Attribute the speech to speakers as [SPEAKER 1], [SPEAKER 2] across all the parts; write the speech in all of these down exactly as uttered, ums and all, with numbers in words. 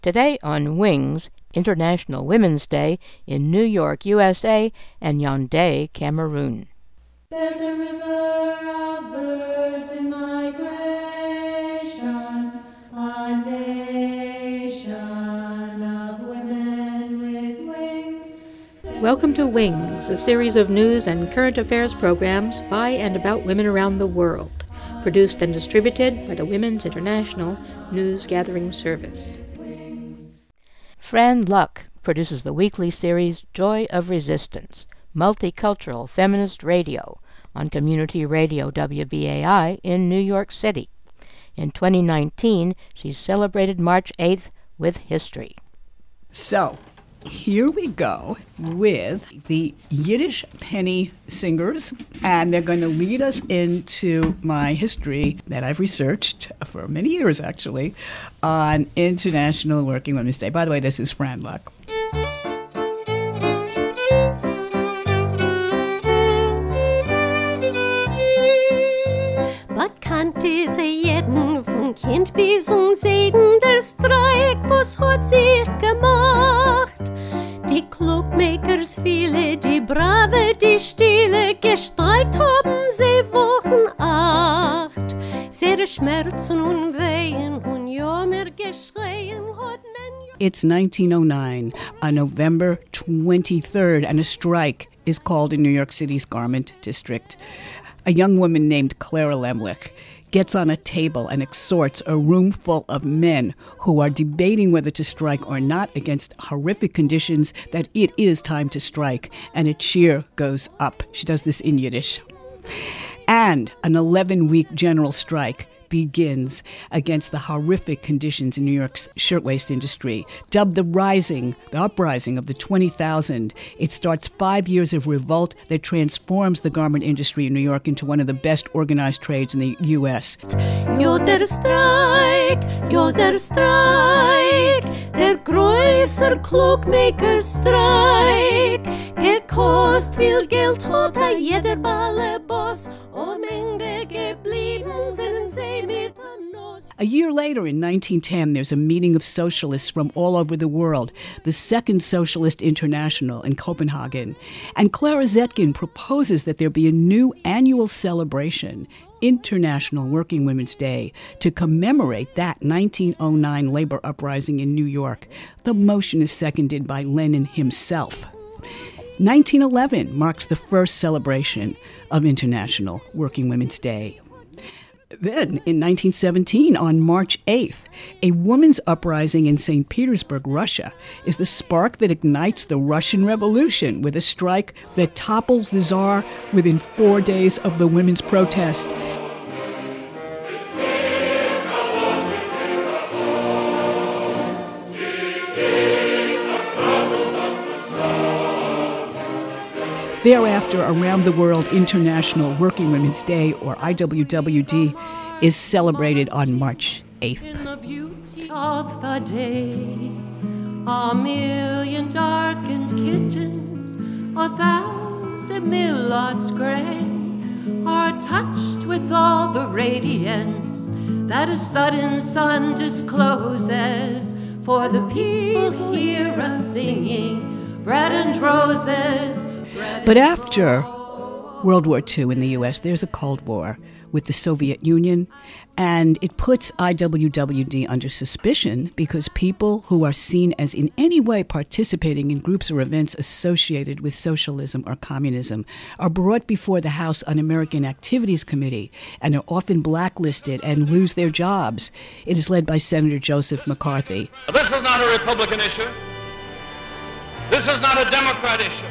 [SPEAKER 1] Today on Wings, International Women's Day in New York, U S A, and Yaoundé, Cameroon.
[SPEAKER 2] There's a river of birds in migration, a nation of women with wings.
[SPEAKER 3] Welcome to Wings, a series of news and current affairs programs by and about women around the world, produced and distributed by the Women's International News Gathering Service.
[SPEAKER 1] Fran Luck produces the weekly series Joy of Resistance, multicultural feminist radio, on Community Radio W B A I in New York City. In twenty nineteen, she celebrated March eighth with history.
[SPEAKER 4] So, here we go with the Yiddish Penny Singers, and they're going to lead us into my history that I've researched for many years, actually, on International Working Women's Day. By the way, this is Fran Luck.
[SPEAKER 5] Kannte sie jeden von Kind bis und Segen der Streik, was hat sich gemacht? Die Cloakmakers viele, die Brave, die Stille, gestreikt haben sie Wochen acht. Sehr Schmerzen und Wehen und Jammer geschreien hat man.
[SPEAKER 4] It's nineteen oh nine, on November twenty-third, and a strike is called in New York City's Garment District. A young woman named Clara Lemlich gets on a table and exhorts a room full of men who are debating whether to strike or not against horrific conditions that it is time to strike, and a cheer goes up. She does this in Yiddish. And an eleven-week general strike begins against the horrific conditions in New York's shirtwaist industry. Dubbed the Rising, the Uprising of the twenty thousand, it starts five years of revolt that transforms the garment industry in New York into one of the best organized trades in the U S.
[SPEAKER 5] Jo, der Streik, jo, der Streik, der größer Cloakmaker-Streik, gekost viel Geld hat a jeder Ballerboss, am Ende geblieben sind sie.
[SPEAKER 4] A year later, in nineteen ten, there's a meeting of socialists from all over the world, the Second Socialist International in Copenhagen. And Clara Zetkin proposes that there be a new annual celebration, International Working Women's Day, to commemorate that nineteen oh nine labor uprising in New York. The motion is seconded by Lenin himself. nineteen eleven marks the first celebration of International Working Women's Day. Then, in nineteen seventeen, on March eighth, a women's uprising in Saint Petersburg, Russia, is the spark that ignites the Russian Revolution, with a strike that topples the Tsar within four days of the women's protest. Thereafter, around the world, International Working Women's Day, or I W W D, is celebrated on March eighth.
[SPEAKER 2] In the beauty of the day, a million darkened kitchens, a thousand millets gray, are touched with all the radiance that a sudden sun discloses. For the people hear us singing bread and roses.
[SPEAKER 4] But after World War Two in the U S, there's a Cold War with the Soviet Union, and it puts I W W D under suspicion because people who are seen as in any way participating in groups or events associated with socialism or communism are brought before the House Un-American Activities Committee and are often blacklisted and lose their jobs. It is led by Senator Joseph McCarthy.
[SPEAKER 6] This is not a Republican issue. This is not a Democrat issue.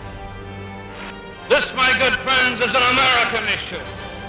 [SPEAKER 6] This, my good friends, is an American issue.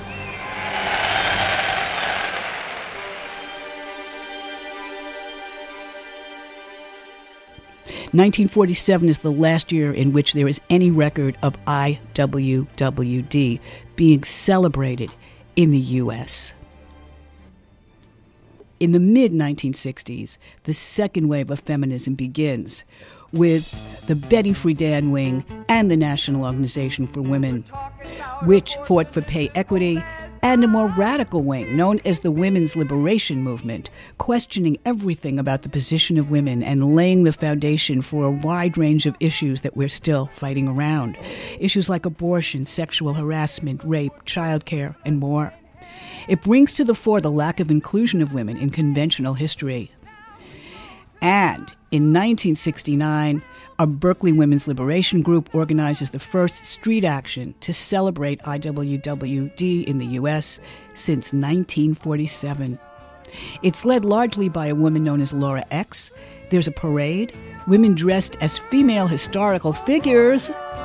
[SPEAKER 4] nineteen forty-seven is the last year in which there is any record of I W W D being celebrated in the U S. In the mid nineteen sixties, the second wave of feminism begins with the Betty Friedan Wing and the National Organization for Women, which fought for pay equity and a more radical wing known as the Women's Liberation Movement, questioning everything about the position of women and laying the foundation for a wide range of issues that we're still fighting around. Issues like abortion, sexual harassment, rape, childcare, and more. It brings to the fore the lack of inclusion of women in conventional history. And in nineteen sixty-nine, a Berkeley Women's Liberation Group organizes the first street action to celebrate I W W D in the U S since nineteen forty-seven. It's led largely by a woman known as Laura X. There's a parade, women dressed as female historical figures,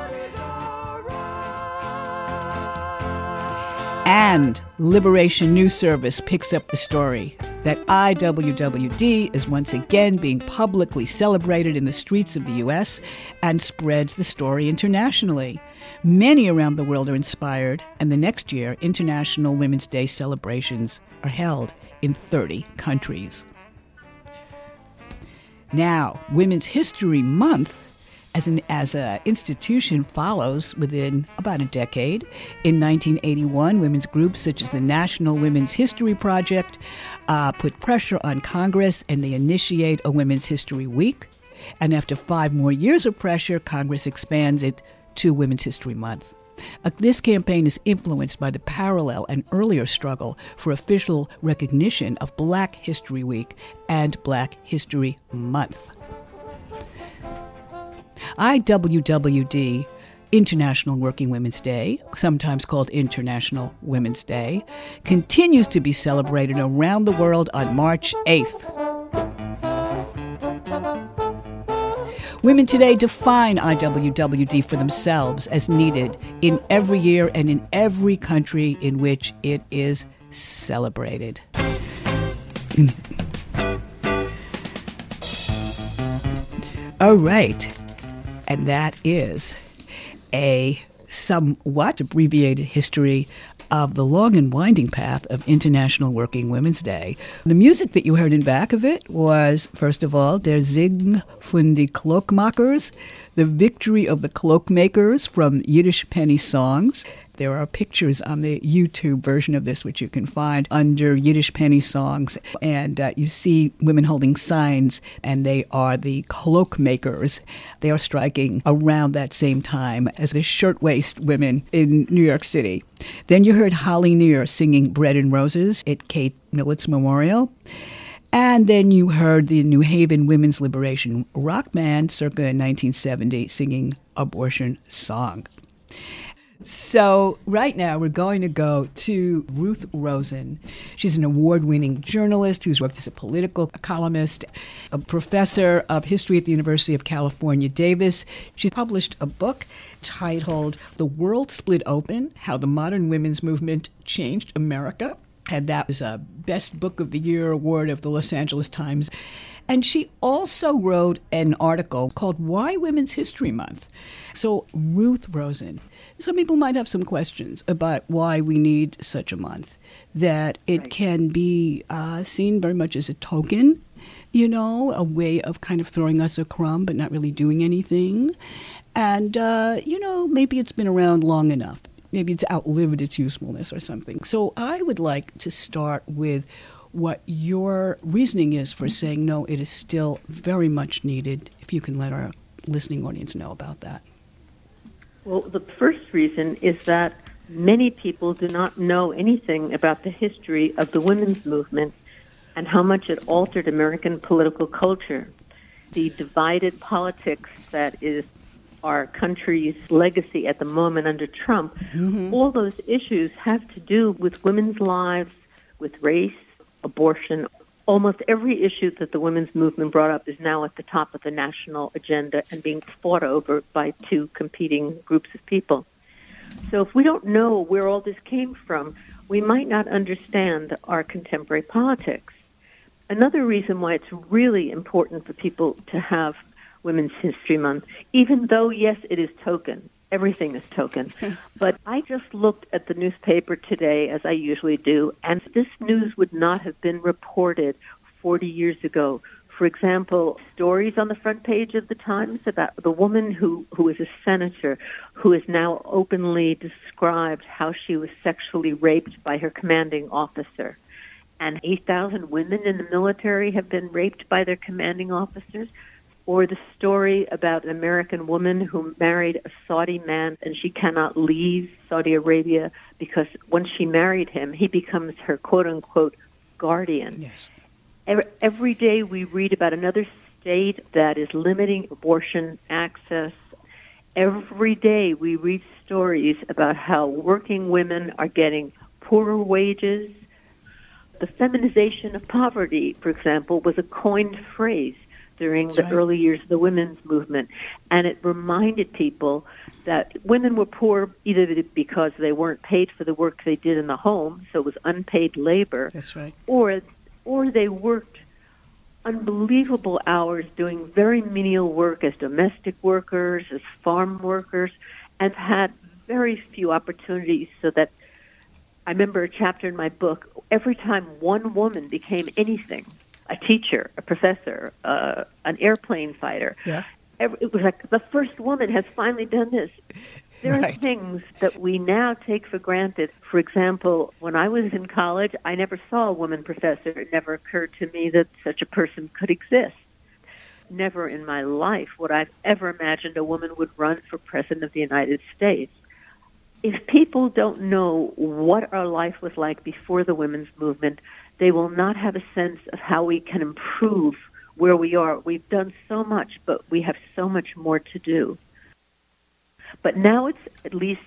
[SPEAKER 4] and Liberation News Service picks up the story that I W W D is once again being publicly celebrated in the streets of the U S and spreads the story internationally. Many around the world are inspired, and the next year, International Women's Day celebrations are held in thirty countries. Now, Women's History Month as an as an institution follows within about a decade. In nineteen eighty-one, women's groups such as the National Women's History Project uh, put pressure on Congress, and they initiate a Women's History Week. And after five more years of pressure, Congress expands it to Women's History Month. Uh, this campaign is influenced by the parallel and earlier struggle for official recognition of Black History Week and Black History Month. I W W D, International Working Women's Day, sometimes called International Women's Day, continues to be celebrated around the world on March eighth. Women today define I W W D for themselves as needed in every year and in every country in which it is celebrated. All right. And that is a somewhat abbreviated history of the long and winding path of International Working Women's Day. The music that you heard in back of it was, first of all, Der Sieg von die Cloakmakers, the victory of the cloakmakers from Yiddish penny songs. There are pictures on the YouTube version of this, which you can find under Yiddish penny songs. And uh, you see women holding signs, and they are the cloak makers. They are striking around that same time as the shirtwaist women in New York City. Then you heard Holly Near singing Bread and Roses at Kate Millett's Memorial. And then you heard the New Haven Women's Liberation Rock Band circa nineteen seventy singing Abortion Song. So right now we're going to go to Ruth Rosen. She's an award-winning journalist who's worked as a political columnist, a professor of history at the University of California, Davis. She's published a book titled The World Split Open, How the Modern Women's Movement Changed America. And that was a Best Book of the Year award of the Los Angeles Times. And she also wrote an article called Why Women's History Month? So Ruth Rosen, some people might have some questions about why we need such a month, that it right. can be uh, seen very much as a token, you know, a way of kind of throwing us a crumb but not really doing anything. And, uh, you know, maybe it's been around long enough. Maybe it's outlived its usefulness or something. So I would like to start with what your reasoning is for saying, no, it is still very much needed, if you can let our listening audience know about that.
[SPEAKER 7] Well, the first reason is that many people do not know anything about the history of the women's movement and how much it altered American political culture. The divided politics that is our country's legacy at the moment under Trump, mm-hmm. all those issues have to do with women's lives, with race, abortion. Almost every issue that the women's movement brought up is now at the top of the national agenda and being fought over by two competing groups of people. So if we don't know where all this came from, we might not understand our contemporary politics. Another reason why it's really important for people to have Women's History Month, even though, yes, it is token. Everything is token. But I just looked at the newspaper today, as I usually do, and this news would not have been reported forty years ago, For example, stories on the front page of the Times about the woman who, who is a senator who has now openly described how she was sexually raped by her commanding officer. And eight thousand women in the military have been raped by their commanding officers. Or the story about an American woman who married a Saudi man and she cannot leave Saudi Arabia because once she married him, he becomes her quote-unquote guardian.
[SPEAKER 4] Yes.
[SPEAKER 7] Every day we read about another state that is limiting abortion access. Every day we read stories about how working women are getting poorer wages. The feminization of poverty, for example, was a coined phrase during
[SPEAKER 4] That's
[SPEAKER 7] the
[SPEAKER 4] right.
[SPEAKER 7] early years of the women's movement. And it reminded people that women were poor either because they weren't paid for the work they did in the home, so it was unpaid labor.
[SPEAKER 4] That's right.
[SPEAKER 7] Or or they worked unbelievable hours doing very menial work as domestic workers, as farm workers, and had very few opportunities. So that I remember a chapter in my book, every time one woman became anything, a teacher, a professor, uh, an airplane fighter,
[SPEAKER 4] Yeah.
[SPEAKER 7] every, it was like the first woman has finally done this. There
[SPEAKER 4] Right.
[SPEAKER 7] are things that we now take for granted. For example, when I was in college, I never saw a woman professor. It never occurred to me that such a person could exist. Never in my life would I have ever imagined a woman would run for president of the United States. If people don't know what our life was like before the women's movement, they will not have a sense of how we can improve where we are. We've done so much, but we have so much more to do. But now it's at least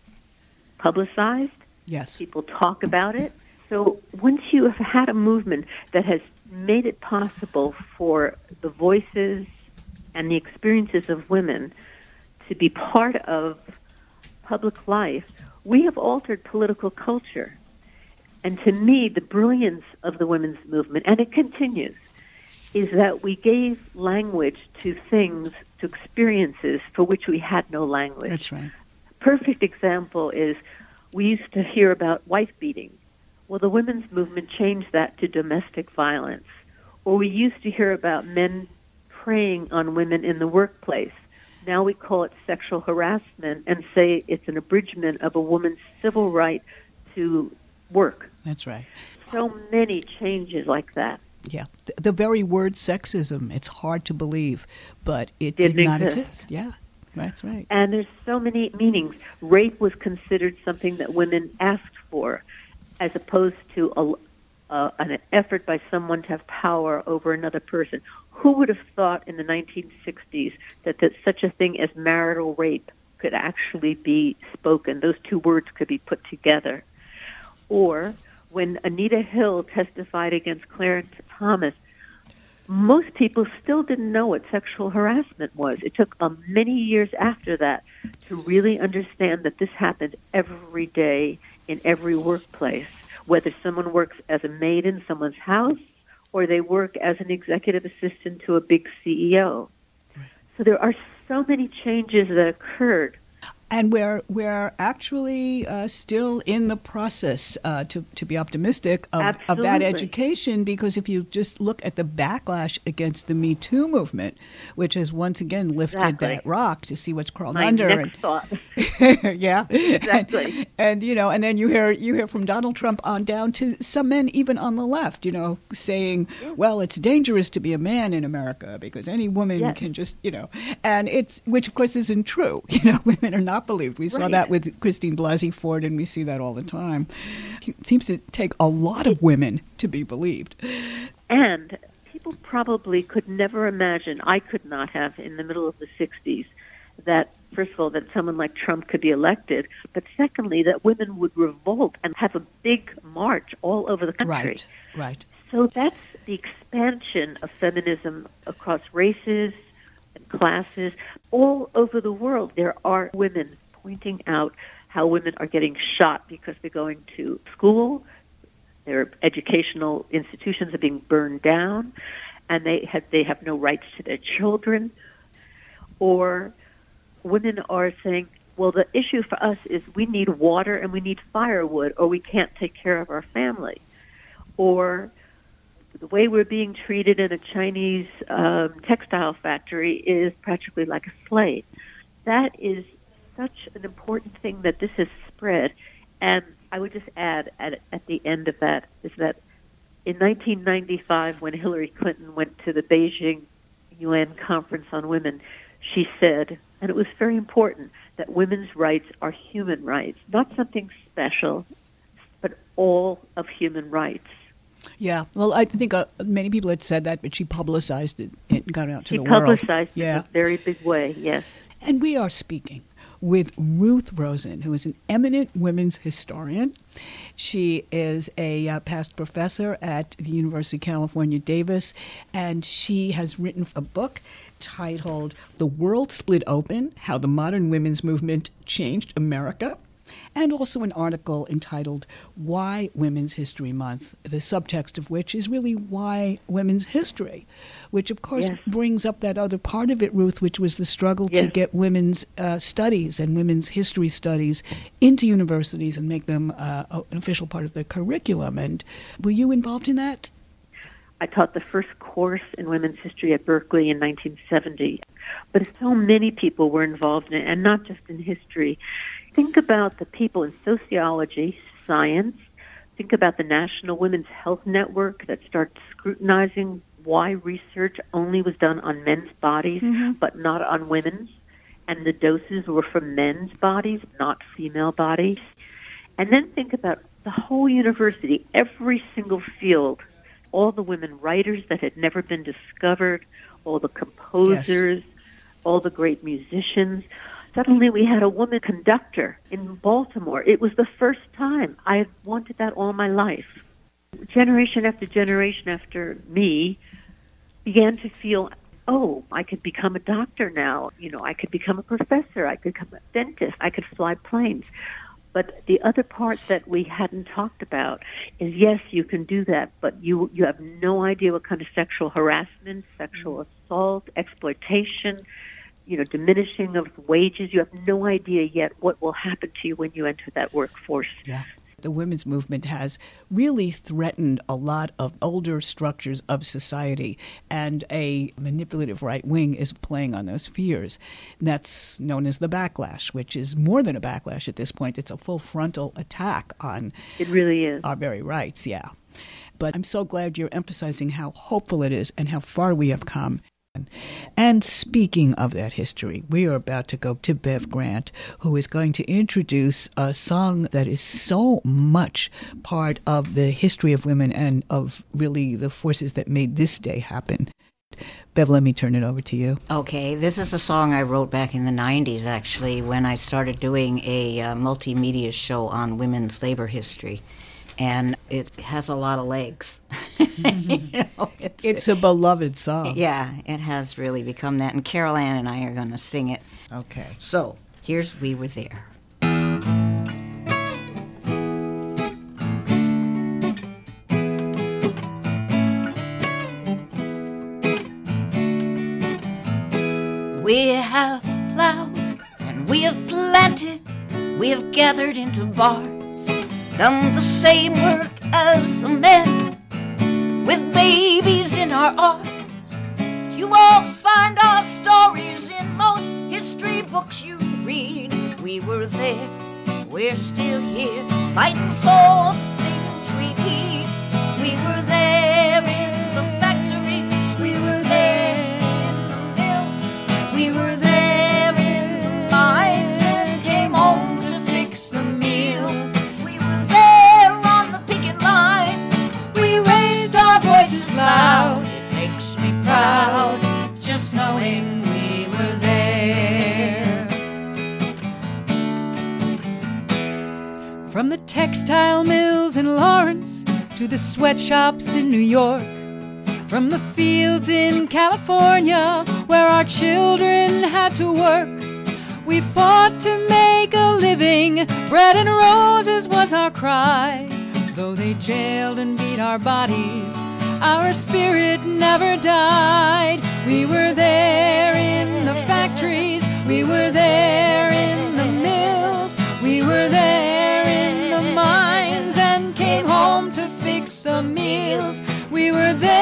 [SPEAKER 7] publicized.
[SPEAKER 4] Yes.
[SPEAKER 7] People talk about it. So once you have had a movement that has made it possible for the voices and the experiences of women to be part of public life, we have altered political culture. And to me, the brilliance of the women's movement, and it continues, is that we gave language to things, to experiences for which we had no language.
[SPEAKER 4] That's right.
[SPEAKER 7] Perfect example is we used to hear about wife beating. Well, the women's movement changed that to domestic violence. Or we used to hear about men preying on women in the workplace. Now we call it sexual harassment and say it's an abridgment of a woman's civil right to work.
[SPEAKER 4] That's right.
[SPEAKER 7] So many changes like that.
[SPEAKER 4] Yeah. The, the very word sexism, it's hard to believe, but it
[SPEAKER 7] Didn't
[SPEAKER 4] did not
[SPEAKER 7] exist.
[SPEAKER 4] exist. Yeah. That's right.
[SPEAKER 7] And there's so many meanings. Rape was considered something that women asked for, as opposed to a, uh, an effort by someone to have power over another person. Who would have thought in the nineteen sixties that, that such a thing as marital rape could actually be spoken? Those two words could be put together. Or when Anita Hill testified against Clarence Thomas, most people still didn't know what sexual harassment was. It took um, many years after that to really understand that this happened every day in every workplace, whether someone works as a maid in someone's house or they work as an executive assistant to a big C E O. Right. So there are so many changes that occurred.
[SPEAKER 4] And we're we're actually uh, still in the process, uh, to to be optimistic, of, of that education, because if you just look at the backlash against the Me Too movement, which has once again lifted
[SPEAKER 7] Exactly.
[SPEAKER 4] that rock to see what's crawled
[SPEAKER 7] My
[SPEAKER 4] under.
[SPEAKER 7] next
[SPEAKER 4] and,
[SPEAKER 7] thought.
[SPEAKER 4] yeah,
[SPEAKER 7] Exactly.
[SPEAKER 4] And, and you know, and then you hear you hear from Donald Trump on down to some men even on the left, you know, saying, well, it's dangerous to be a man in America because any woman
[SPEAKER 7] Yes.
[SPEAKER 4] can just, you know, and it's, which of course isn't true. You know, women are not believed. We saw
[SPEAKER 7] Right.
[SPEAKER 4] that with Christine Blasey Ford, and we see that all the time. It seems to take a lot of women to be believed.
[SPEAKER 7] And people probably could never imagine, I could not have in the middle of the sixties, that, first of all, that someone like Trump could be elected, but secondly, that women would revolt and have a big march all over the country.
[SPEAKER 4] Right, right.
[SPEAKER 7] So that's the expansion of feminism across races and classes. All over the world, there are women pointing out how women are getting shot because they're going to school, their educational institutions are being burned down, and they have, they have no rights to their children. Or women are saying, well, the issue for us is we need water and we need firewood, or we can't take care of our family. Or the way we're being treated in a Chinese um, textile factory is practically like a slave. That is such an important thing that this has spread. And I would just add at, at the end of that is that in nineteen ninety-five, when Hillary Clinton went to the Beijing U N Conference on Women, she said, and it was very important, that women's rights are human rights, not something special, but all of human rights.
[SPEAKER 4] Yeah, well, I think uh, many people had said that, but she publicized it and got it out to
[SPEAKER 7] she
[SPEAKER 4] the world.
[SPEAKER 7] She publicized
[SPEAKER 4] yeah.
[SPEAKER 7] it in a very big way, yes.
[SPEAKER 4] And we are speaking with Ruth Rosen, who is an eminent women's historian. She is a uh, past professor at the University of California, Davis, and she has written a book titled The World Split Open, How the Modern Women's Movement Changed America, and also an article entitled Why Women's History Month, the subtext of which is really why women's history, which of course yes. brings up that other part of it, Ruth, which was the struggle yes. to get women's uh, studies and women's history studies into universities and make them uh, an official part of the curriculum. And were you involved in that?
[SPEAKER 7] I taught the first course in women's history at Berkeley in nineteen seventy. But so many people were involved in it, and not just in history. Think about the people in sociology, science. Think about the National Women's Health Network that started scrutinizing why research only was done on men's bodies, mm-hmm. but not on women's. And the doses were for men's bodies, not female bodies. And then think about the whole university, every single field, all the women writers that had never been discovered, all the composers, yes. all the great musicians. Suddenly we had a woman conductor in Baltimore. It was the first time. I had wanted that all my life. Generation after generation after me began to feel, oh, I could become a doctor now. You know, I could become a professor. I could become a dentist. I could fly planes. But the other part that we hadn't talked about is, yes, you can do that, but you you have no idea what kind of sexual harassment, sexual assault, exploitation, you know, diminishing of wages. You have no idea yet what will happen to you when you enter that workforce.
[SPEAKER 4] Yeah. The women's movement has really threatened a lot of older structures of society, and a manipulative right wing is playing on those fears. And that's known as the backlash, which is more than a backlash at this point. It's a full frontal attack on
[SPEAKER 7] it really is.
[SPEAKER 4] our very rights, yeah. But I'm so glad you're emphasizing how hopeful it is and how far we have come. And speaking of that history, we are about to go to Bev Grant, who is going to introduce a song that is so much part of the history of women and of really the forces that made this day happen. Bev, let me turn it over to you.
[SPEAKER 8] Okay, this is a song I wrote back in the nineties, actually, when I started doing a uh, multimedia show on women's labor history. And it has a lot of legs. you know,
[SPEAKER 4] it's, it's a beloved song.
[SPEAKER 8] Yeah, it has really become that. And Carol Ann and I are going to sing it.
[SPEAKER 4] Okay.
[SPEAKER 8] So, here's We Were There. We have plowed and we have planted, we have gathered into bars, done the same work as the men, with babies in our arms. You won't find our stories in most history books you read. We were there, we're still here, fighting for the things we need. We were there in the factory, we were there in the mill, we were there in the mines and came home to fix the meals. Loud. It makes me proud just knowing we were there.
[SPEAKER 9] From the textile mills in Lawrence to the sweatshops in New York, from the fields in California where our children had to work, we fought to make a living. Bread and roses was our cry. Though they jailed and beat our bodies, our spirit never died. We were there in the factories, we were there in the mills, we were there in the mines and came home to fix the meals. We were there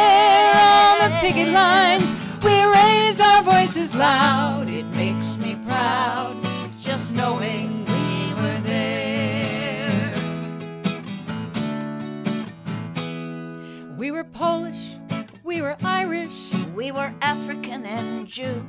[SPEAKER 8] our voices loud. It makes me proud just knowing we were there.
[SPEAKER 9] We were Polish, we were Irish,
[SPEAKER 8] we were African and Jew,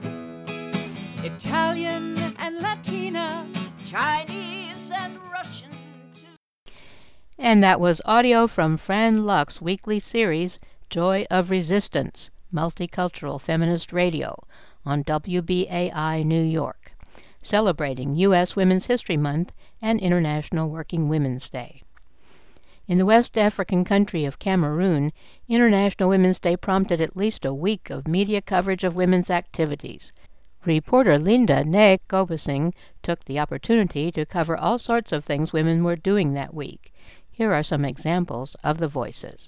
[SPEAKER 9] Italian and Latina,
[SPEAKER 8] Chinese and Russian too.
[SPEAKER 1] And that was audio from Fran Luck's weekly series, Joy of Resistance, Multicultural Feminist Radio, on W B A I New York, celebrating U S Women's History Month and International Working Women's Day. In the West African country of Cameroon, International Women's Day prompted at least a week of media coverage of women's activities. Reporter Linda Nek Gobesing took the opportunity to cover all sorts of things women were doing that week. Here are some examples of the voices.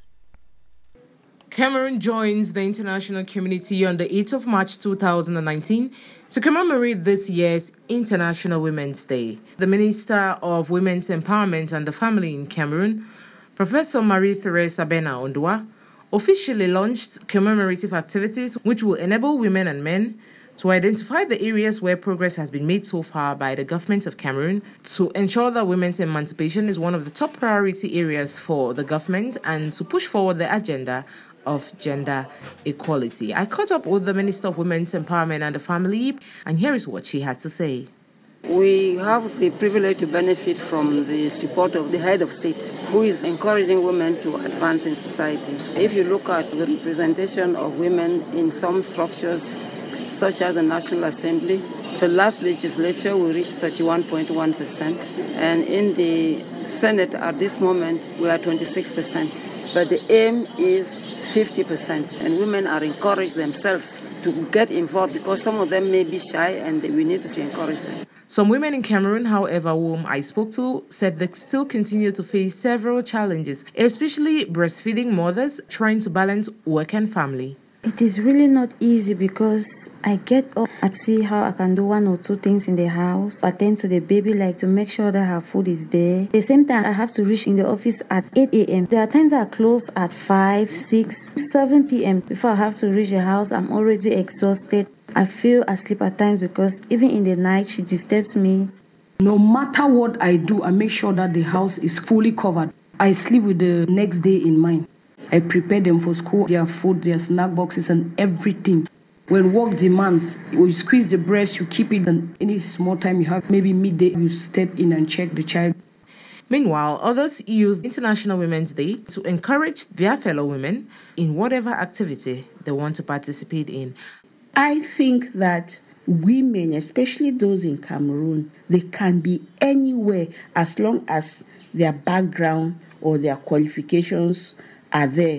[SPEAKER 10] Cameroon joins the international community on the eighth of March two thousand nineteen to commemorate this year's International Women's Day. The Minister of Women's Empowerment and the Family in Cameroon, Professor Marie-Thérèse Abena Ondua, officially launched commemorative activities which will enable women and men to identify the areas where progress has been made so far by the government of Cameroon, to ensure that women's emancipation is one of the top priority areas for the government, and to push forward the agenda of gender equality. I caught up with the Minister of Women's Empowerment and the Family, and here is what she had to say.
[SPEAKER 11] We have the privilege to benefit from the support of the head of state, who is encouraging women to advance in society. If you look at the representation of women in some structures, such as the National Assembly, the last legislature we reached thirty-one point one percent, and in the Senate at this moment we are twenty-six percent. But the aim is fifty percent, and women are encouraged themselves to get involved because some of them may be shy and we need to encourage them.
[SPEAKER 10] Some women in Cameroon, however, whom I spoke to, said they still continue to face several challenges, especially breastfeeding mothers trying to balance work and family.
[SPEAKER 12] It is really not easy because I get up and see how I can do one or two things in the house, attend to the baby, like to make sure that her food is there. At the same time, I have to reach in the office at eight a.m. There are times I close at five, six, seven p.m. Before I have to reach the house, I'm already exhausted. I feel asleep at times because even in the night, she disturbs me.
[SPEAKER 13] No matter what I do, I make sure that the house is fully covered. I sleep with the next day in mind. I prepare them for school, their food, their snack boxes and everything. When work demands, you squeeze the breast, you keep it, and any small time you have, maybe midday, you step in and check the child.
[SPEAKER 10] Meanwhile, others use International Women's Day to encourage their fellow women in whatever activity they want to participate in.
[SPEAKER 14] I think that women, especially those in Cameroon, they can be anywhere as long as their background or their qualifications are there.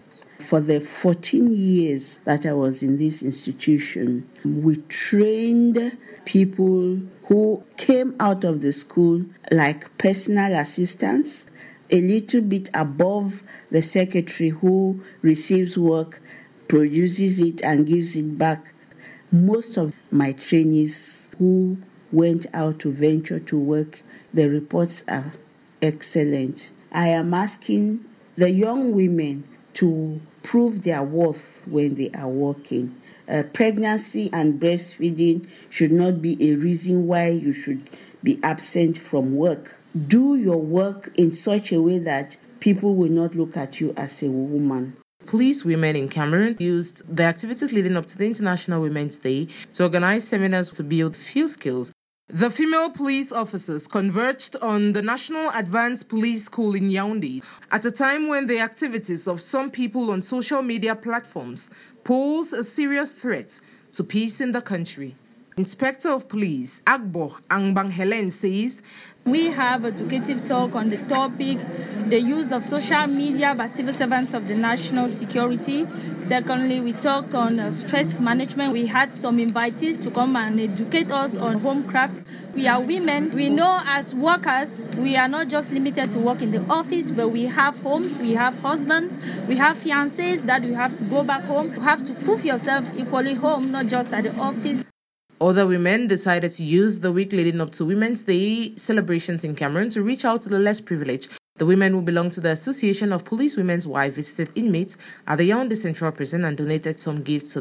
[SPEAKER 14] For the fourteen years that I was in this institution, we trained people who came out of the school like personal assistants, a little bit above the secretary who receives work, produces it and gives it back. Most of my trainees who went out to venture to work, the reports are excellent. I am asking the young women to prove their worth when they are working. Uh, pregnancy and breastfeeding should not be a reason why you should be absent from work. Do your work in such a way that people will not look at you as a woman.
[SPEAKER 10] Police women in Cameroon used the activities leading up to the International Women's Day to organize seminars to build few skills. The female police officers converged on the National Advanced Police School in Yaoundé at a time when the activities of some people on social media platforms pose a serious threat to peace in the country. Inspector of Police Agbo Angbang Helen says,
[SPEAKER 15] we have educative talk on the topic, the use of social media by civil servants of the national security. Secondly, we talked on uh, stress management. We had some invitees to come and educate us on home crafts. We are women. We know as workers, we are not just limited to work in the office, but we have homes, we have husbands, we have fiancés that we have to go back home. You have to prove yourself equally home, not just at the office.
[SPEAKER 10] Other women decided to use the week leading up to Women's Day celebrations in Cameroon to reach out to the less privileged. The women who belong to the Association of Police Women's Wives visited inmates at the Yaoundé Central Prison and donated some gifts to them.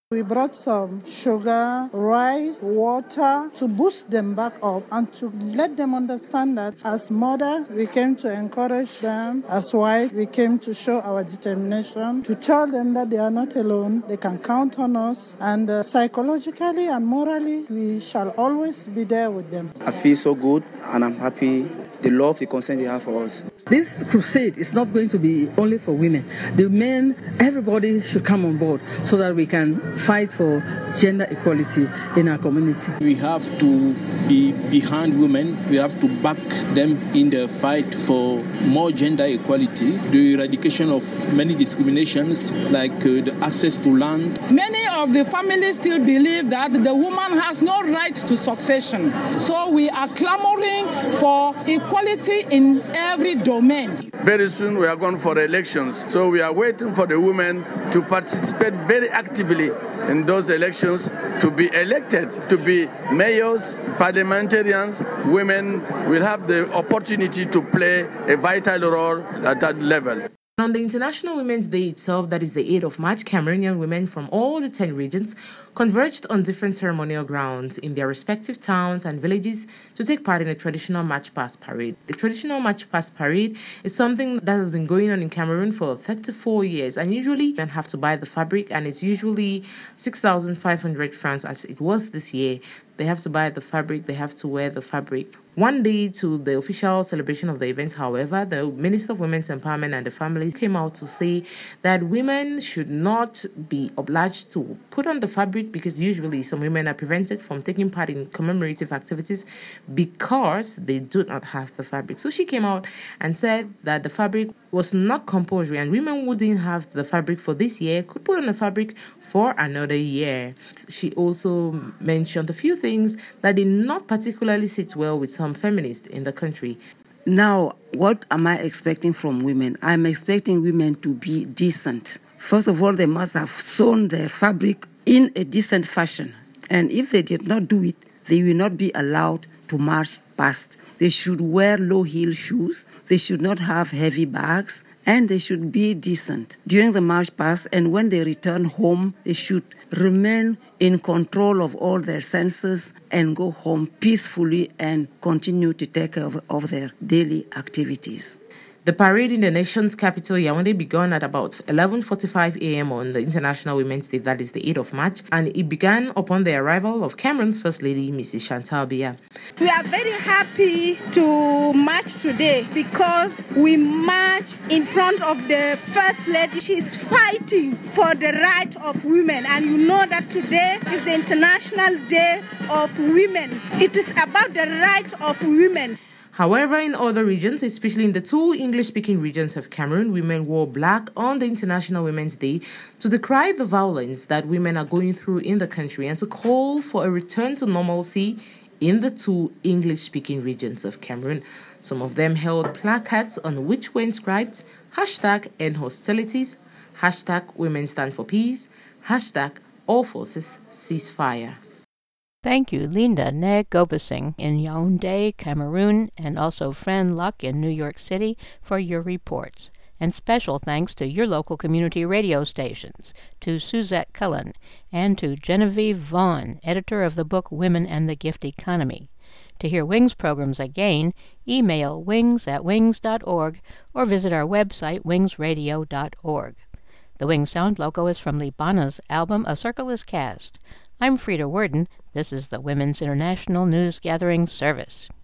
[SPEAKER 16] We brought some sugar, rice, water to boost them back up and to let them understand that as mothers, we came to encourage them. As wives, we came to show our determination, to tell them that they are not alone, they can count on us, and uh, psychologically and morally, we shall always be there with them.
[SPEAKER 17] I feel so good and I'm happy. The love, the concern they have for us.
[SPEAKER 13] This crusade is not going to be only for women. The men, everybody should come on board so that we can fight for gender equality in our community.
[SPEAKER 18] We have to be behind women. We have to back them in the fight for more gender equality, the eradication of many discriminations like uh, the access to land.
[SPEAKER 19] Many of the families still believe that the woman has no right to succession. So we are clamoring for equality in every domain.
[SPEAKER 20] Very soon we are going for elections. So we are waiting for the women to participate very actively in those elections, to be elected, to be mayors, parliamentarians. Women will have the opportunity to play a vital role at that level.
[SPEAKER 10] On the International Women's Day itself, that is the eighth of March, Cameroonian women from all the ten regions converged on different ceremonial grounds in their respective towns and villages to take part in a traditional March Past Parade. The traditional March Past Parade is something that has been going on in Cameroon for thirty-four years, and usually men have to buy the fabric, and it's usually six thousand five hundred francs as it was this year. They have to buy the fabric, they have to wear the fabric. One day to the official celebration of the event, however, the Minister of Women's Empowerment and the Family came out to say that women should not be obliged to put on the fabric because usually some women are prevented from taking part in commemorative activities because they do not have the fabric. So she came out and said that the fabric was not compulsory and women who didn't have the fabric for this year could put on the fabric for another year. She also mentioned a few things that did not particularly sit well with some feminists in the country.
[SPEAKER 11] Now, what am I expecting from women? I'm expecting women to be decent. First of all, they must have sewn their fabric in a decent fashion. And if they did not do it, they will not be allowed to march past. They should wear low-heel shoes. They should not have heavy bags. And they should be decent during the march past. And when they return home, they should remain in control of all their senses and go home peacefully and continue to take care of, of their daily activities.
[SPEAKER 10] The parade in the nation's capital, Yaoundé, began at about eleven forty-five a.m. on the International Women's Day, that is the eighth of March, and it began upon the arrival of Cameroon's First Lady, Missus Chantal Biya.
[SPEAKER 21] We are very happy to march today because we march in front of the First Lady. She is fighting for the right of women, and you know that today is the International Day of Women. It is about the right of women.
[SPEAKER 10] However, in other regions, especially in the two English-speaking regions of Cameroon, women wore black on the International Women's Day to decry the violence that women are going through in the country and to call for a return to normalcy in the two English-speaking regions of Cameroon. Some of them held placards on which were inscribed hashtag end hostilities, hashtag women stand for peace, hashtag all forces ceasefire.
[SPEAKER 1] Thank you, Linda Negobasing in Yaoundé, Cameroon, and also Fran Luck in New York City for your reports. And special thanks to your local community radio stations, to Suzette Cullen, and to Genevieve Vaughn, editor of the book Women and the Gift Economy. To hear Wings programs again, email wings at wings dot org or visit our website wings radio dot org. The Wings sound logo is from Libana's album A Circle is Cast. I'm Frida Worden. This is the Women's International News Gathering Service.